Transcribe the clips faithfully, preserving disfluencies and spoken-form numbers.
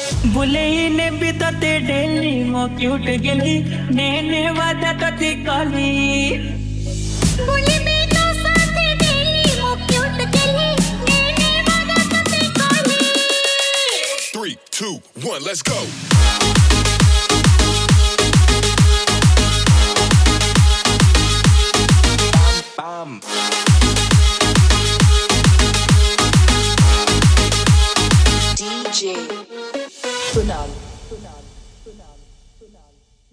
बुले ने बितते डेली मो क्यूट गेली नेने वादा तती काली बुले में तो साथ डेली मो क्यूट गेली नेने वादा तती काली three two one let's go bam, bam. D J Kunal Kunal Kunal Kunal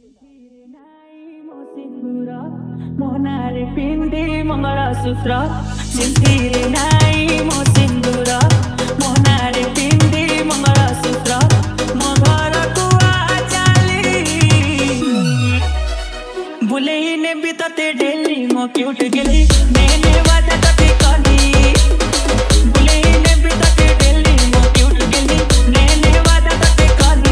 Monare pindi mangala sutra Sintire nai mo sindura Monare pindi mangala sutra Mangara tua chali Bule ne bitate daily mo cute geli Nene wada tate kali Bule ne bitate daily mo cute geli Nene wada tate kali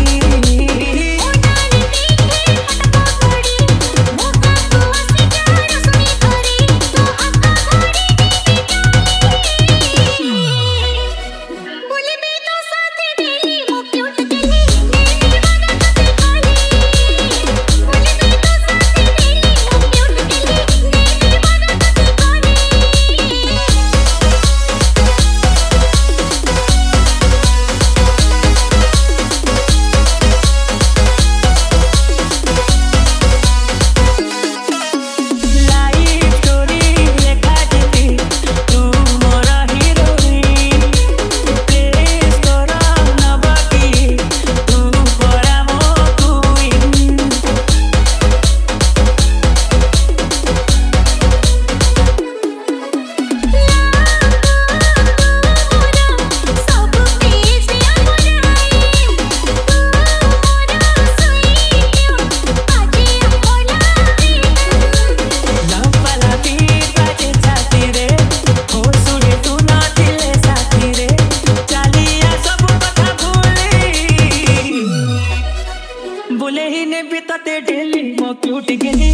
बुले ही ने बिताते daily मो cute गेली